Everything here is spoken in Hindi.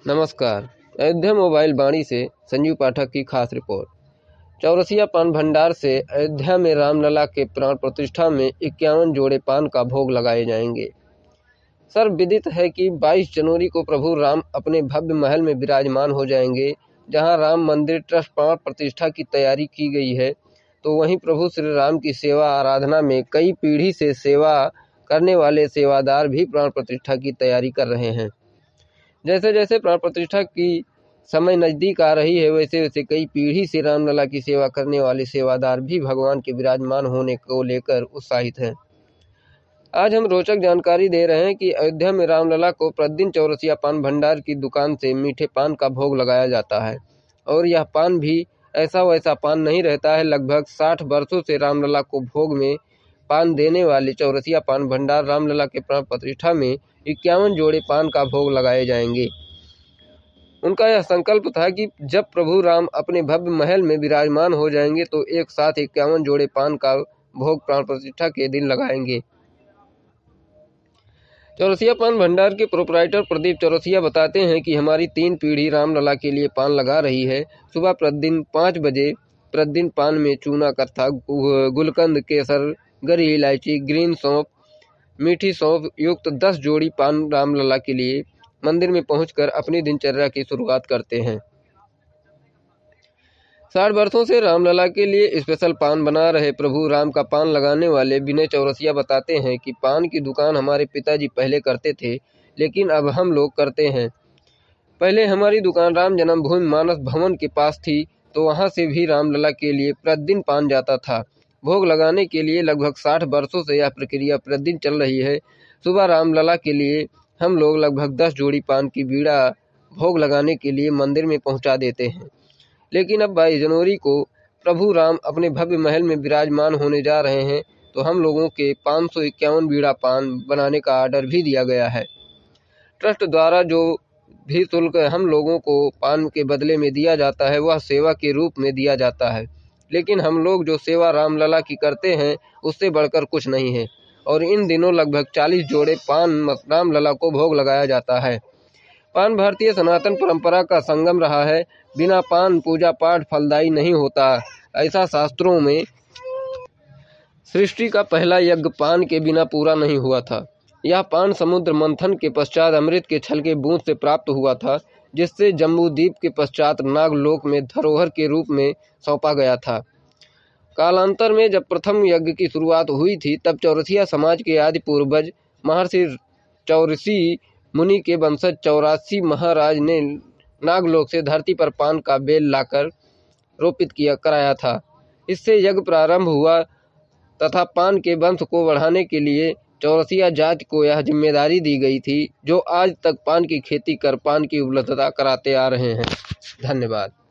नमस्कार। अयोध्या मोबाइल वाणी से संजीव पाठक की खास रिपोर्ट। चौरसिया पान भंडार से अयोध्या में रामलला के प्राण प्रतिष्ठा में 51 जोड़े पान का भोग लगाए जाएंगे। सर्वविदित है कि 22 जनवरी को प्रभु राम अपने भव्य महल में विराजमान हो जाएंगे। जहां राम मंदिर ट्रस्ट प्राण प्रतिष्ठा की तैयारी की गई है, तो वहीं प्रभु श्री राम की सेवा आराधना में कई पीढ़ी से सेवा करने वाले सेवादार भी प्राण प्रतिष्ठा की तैयारी कर रहे हैं। जैसे जैसे प्राण प्रतिष्ठा की समय नज़दीक आ रही है, वैसे वैसे कई पीढ़ी से रामलला की सेवा करने वाले सेवादार भी भगवान के विराजमान होने को लेकर उत्साहित हैं। आज हम रोचक जानकारी दे रहे हैं कि अयोध्या में रामलला को प्रतिदिन चौरसिया पान भंडार की दुकान से मीठे पान का भोग लगाया जाता है, और यह पान भी ऐसा वैसा पान नहीं रहता है। लगभग 60 वर्षों से रामलला को भोग में पान देने वाले चौरसिया पान भंडार रामलला के प्राण प्रतिष्ठा में 51 जोड़े पान का भोग लगाए जाएंगे। उनका यह संकल्प था कि जब प्रभु राम अपने भव्य महल में विराजमान हो जाएंगे, तो एक साथ 51 जोड़े पान का भोग प्राण प्रतिष्ठा के दिन लगाएंगे। चौरसिया पान भंडार के प्रोपराइटर प्रदीप चौरसिया बताते हैं कि हमारी 3 पीढ़ी रामलला के लिए पान लगा रही है। सुबह प्रतिदिन 5 बजे प्रतिदिन पान में चूना, कत्था, गुलकंद, केसर, गरी इलायची, ग्रीन सौंफ, मीठी सौंफ युक्त 10 जोड़ी पान रामलला के लिए मंदिर में पहुंचकर अपनी दिनचर्या की शुरुआत करते हैं। 60 वर्षों से रामलला के लिए स्पेशल पान बना रहे प्रभु राम का पान लगाने वाले विनय चौरसिया बताते हैं कि पान की दुकान हमारे पिताजी पहले करते थे, लेकिन अब हम लोग करते हैं। पहले हमारी दुकान राम जन्मभूमि मानस भवन के पास थी, तो वहां से भी रामलला के लिए प्रतिदिन पान जाता था। भोग लगाने के लिए लगभग 60 वर्षों से यह प्रक्रिया प्रतिदिन चल रही है। सुबह रामलला के लिए हम लोग लगभग 10 जोड़ी पान की बीड़ा भोग लगाने के लिए मंदिर में पहुंचा देते हैं। लेकिन अब 22 जनवरी को प्रभु राम अपने भव्य महल में विराजमान होने जा रहे हैं, तो हम लोगों के 551 बीड़ा पान बनाने का आर्डर भी दिया गया है। ट्रस्ट द्वारा जो भी शुल्क हम लोगों को पान के बदले में दिया जाता है, वह सेवा के रूप में दिया जाता है। लेकिन हम लोग जो सेवा रामलला की करते हैं, उससे बढ़कर कुछ नहीं है। और इन दिनों लगभग 40 जोड़े पान रामलला को भोग लगाया जाता है। पान भारतीय सनातन परंपरा का संगम रहा है। बिना पान पूजा पाठ फलदायी नहीं होता। ऐसा शास्त्रों में सृष्टि का पहला यज्ञ पान के बिना पूरा नहीं हुआ था। यह पान समुद्र मंथन के पश्चात अमृत के छलके बूंद से प्राप्त हुआ था, जिससे जम्बूद्वीप के पश्चात नागलोक में धरोहर के रूप में सौंपा गया था। कालांतर में जब प्रथम यज्ञ की शुरुआत हुई थी, तब चौरसिया समाज के आदि पूर्वज महर्षि चौरसी मुनि के वंशज 84 महाराज ने नागलोक से धरती पर पान का बेल लाकर रोपित कराया था। इससे यज्ञ प्रारंभ हुआ तथा पान के वंश को बढ़ाने के लिए चौरसिया जाति को यह जिम्मेदारी दी गई थी, जो आज तक पान की खेती कर पान की उपलब्धता कराते आ रहे हैं। धन्यवाद।